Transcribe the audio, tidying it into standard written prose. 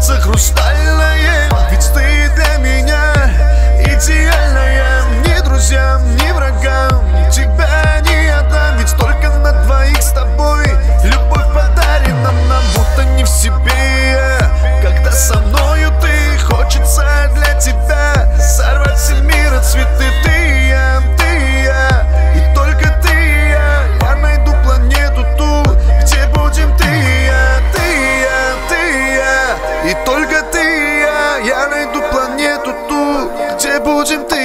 сердце хрустальное. Ведь ты для меня идеальная. Ни друзьям, ни врагам тебя не отдам. Ведь только на двоих с тобой любовь подарена нам, будто не в себе. Когда со мною ты, хочется для тебя сорвать с мира цветы. Ты я, и только ты я. Я найду планету ту, где будем ты я, и только ты я. Я найду планету ту, где будем ты